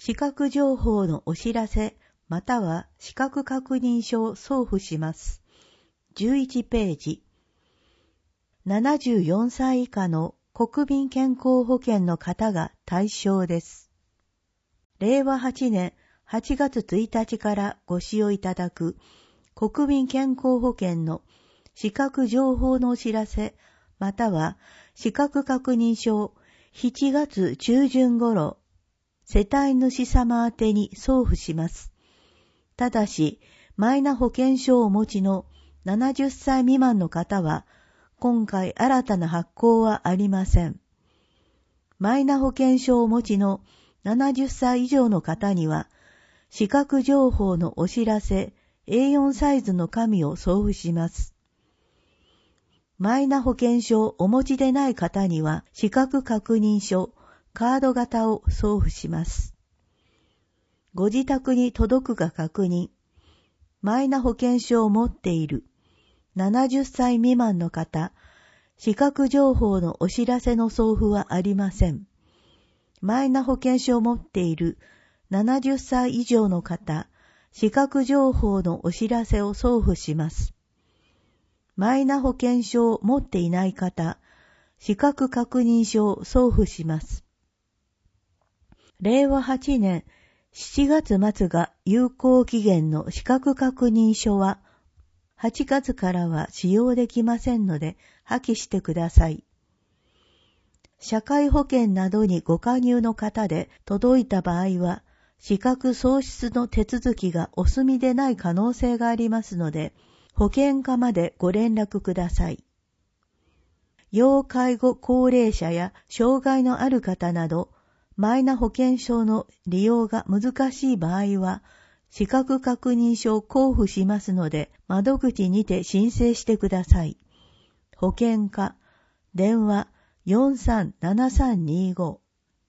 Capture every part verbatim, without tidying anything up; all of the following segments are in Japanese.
資格情報のお知らせまたは資格確認書を送付します。じゅういちページ。ななじゅうよんさい以下の国民健康保険の方が対象です。れいわはちねんはちがつついたちからご使用いただく国民健康保険の資格情報のお知らせまたは資格確認書をしちがつちゅうじゅん頃世帯主様宛てに送付します。ただし、マイナ保険証をお持ちのななじゅっさい未満の方は、今回新たな発行はありません。マイナ保険証をお持ちのななじゅっさい以上の方には、資格情報のお知らせ エーよん サイズの紙を送付します。マイナ保険証をお持ちでない方には、資格確認書、カード型を送付します。ご自宅に届くか確認。マイナ保険証を持っているななじゅっさい未満の方、資格情報のお知らせの送付はありません。マイナ保険証を持っているななじゅっさい以上の方、資格情報のお知らせを送付します。マイナ保険証を持っていない方、資格確認書を送付します。れいわはちねんしちがつ末が有効期限の資格確認書は、はちがつからは使用できませんので破棄してください。社会保険などにご加入の方で届いた場合は、資格喪失の手続きがお済みでない可能性がありますので、保険課までご連絡ください。要介護高齢者や障害のある方など、マイナ保険証の利用が難しい場合は、資格確認書を交付しますので、窓口にて申請してください。保険課、電話 よんさんななさんにご。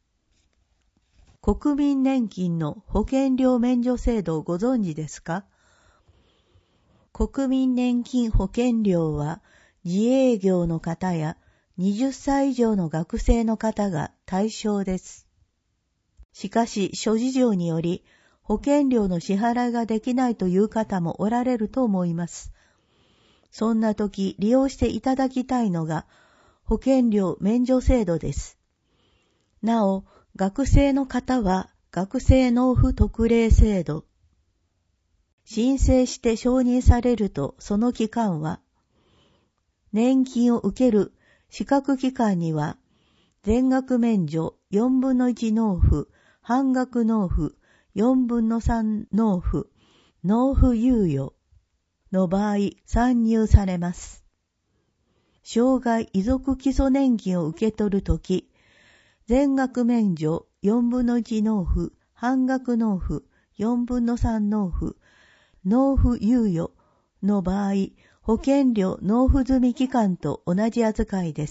国民年金の保険料免除制度をご存知ですか？国民年金保険料は、自営業の方やはたち以上の学生の方が対象です。しかし、諸事情により、保険料の支払いができないという方もおられると思います。そんな時、利用していただきたいのが、保険料免除制度です。なお、学生の方は、学生納付特例制度。申請して承認されると、その期間は、年金を受ける資格期間には、全額免除よんぶんのいち納付、半額納付、よんぶんのさん納付、納付猶予の場合算入されます。障害遺族基礎年金を受け取るとき、全額免除よんぶんのいち納付、半額納付、よんぶんのさん納付、納付猶予の場合、保険料納付済み期間と同じ扱いです。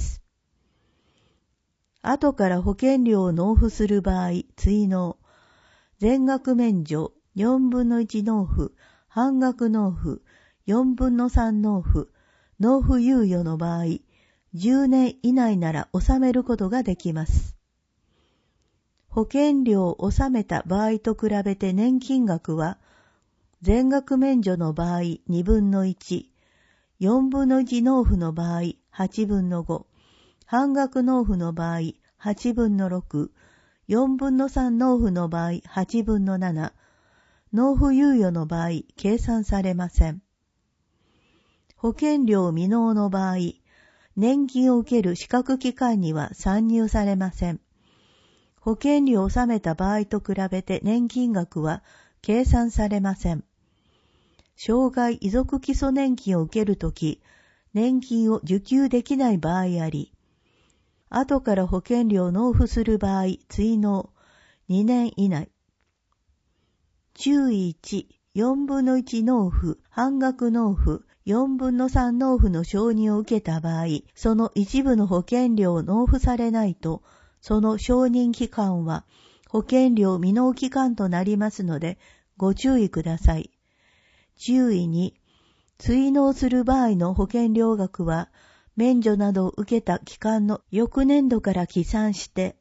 後から保険料を納付する場合、追納、全額免除よんぶんのいち納付、半額納付、よんぶんのさん納付、納付猶予の場合、じゅうねん以内なら納めることができます。保険料を納めた場合と比べて年金額は、全額免除の場合にぶんのいち、よんぶんのいち納付の場合はちぶんのご、半額納付の場合はちぶんのろく、よんぶんのさん納付の場合はちぶんのなな、納付猶予の場合計算されません。保険料未納の場合、年金を受ける資格期間には算入されません。保険料を納めた場合と比べて年金額は計算されません。障害遺族基礎年金を受けるとき、年金を受給できない場合あり、後から保険料を納付する場合、追納、にねん以内。注意いち、よんぶんのいち納付、半額納付、よんぶんのさん納付の承認を受けた場合、その一部の保険料を納付されないと、その承認期間は保険料未納期間となりますので、ご注意ください。注意に、追納する場合の保険料額は、免除などを受けた期間の翌年度から起算して、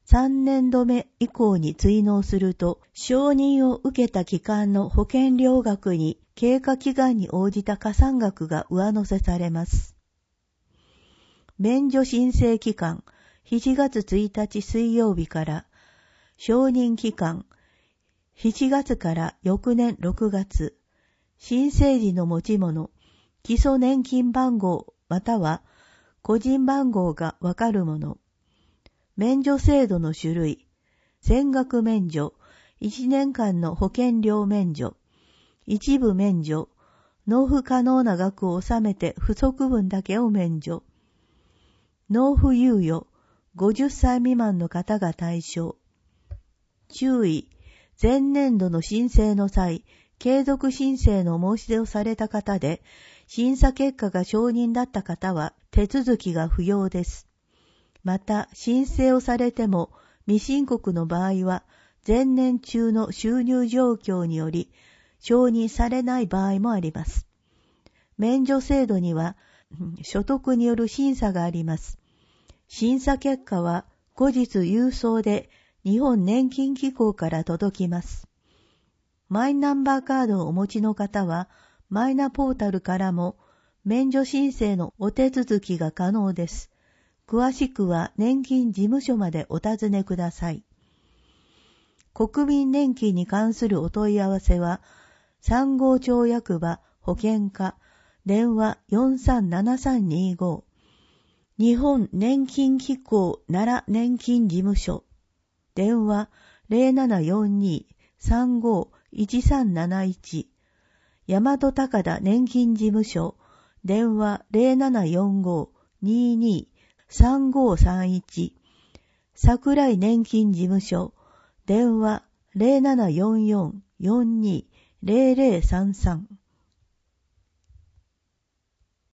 さんねんどめ以降に追納すると、承認を受けた期間の保険料額に経過期間に応じた加算額が上乗せされます。免除申請期間、しちがつついたち水曜日から、承認期間、しちがつから翌年ろくがつ、申請時の持ち物、基礎年金番号または個人番号がわかるもの、免除制度の種類、全額免除、いちねんかんの保険料免除、一部免除、納付可能な額を納めて不足分だけを免除、納付猶予、ごじゅっさい未満の方が対象。注意、前年度の申請の際、継続申請の申し出をされた方で、審査結果が承認だった方は手続きが不要です。また、申請をされても未申告の場合は、前年中の収入状況により承認されない場合もあります。免除制度には、所得による審査があります。審査結果は後日郵送で日本年金機構から届きます。マイナンバーカードをお持ちの方は、マイナポータルからも免除申請のお手続きが可能です。詳しくは年金事務所までお尋ねください。国民年金に関するお問い合わせは、さん号町役場保険課電話 よんさんななさんにご、日本年金機構奈良年金事務所電話 ゼロななよんに さんご いちさんなないち、大和高田年金事務所電話 ゼロななよんご にに さんごさんいち、桜井年金事務所電話 ゼロななよんよん よんに ゼロゼロさんさん